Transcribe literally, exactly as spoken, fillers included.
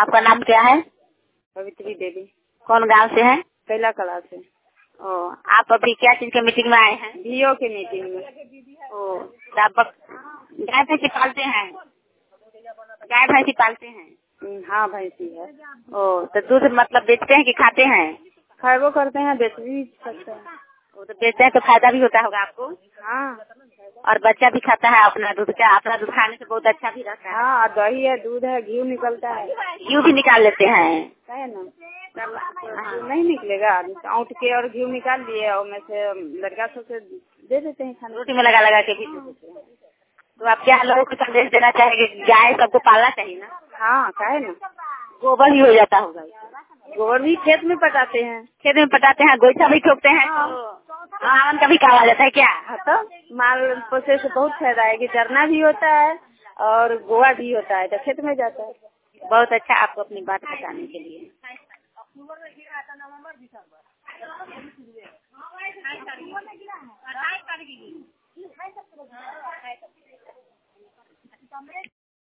आपका नाम क्या है? कवित्री देवी। कौन गांव से है? कैला कला से। ओ, आप अभी क्या चीज के मीटिंग में आए हैं? बीओ के मीटिंग में। ओ, तो आप गाय भैंसी पालते हैं? गाय भैंसी पालते हैं? हाँ भैंसी है। ओ, तो दूध मतलब बेचते हैं कि खाते हैं? खाएबो करते हैं, बेच भी सकते हैं। वो तो बेचते हैं तो फायदा भी होता होगा आपको। हाँ, और बच्चा भी खाता है अपना दूध का। अपना दूध खाने से बहुत अच्छा भी रहता है। हाँ, दही है, दूध है, घी निकलता है। घी भी निकाल लेते हैं है ना? तो नहीं निकलेगा, औंठ के और घी निकाल लिए और में से लड़का सब से दे देते हैं खाने। रोटी में लगा लगा के भी दे देते हैं। तो आप क्या लोगों को संदेश देना चाहेंगे? गाय सबको पालना चाहिए ना? हाँ, काहे ना। गोबर ही हो जाता होगा। गोबर भी खेत में पटाते हैं। खेत में पटाते हैं, गोईठा भी ठोकते हैं। आंगन का भी काम आ जाता है क्या? हाँ, तो माल पोसे से बहुत फायदा है कि चरना भी होता है और गोवा भी होता है, तो खेत में जाता है। बहुत अच्छा आपको अपनी बात बताने के लिए।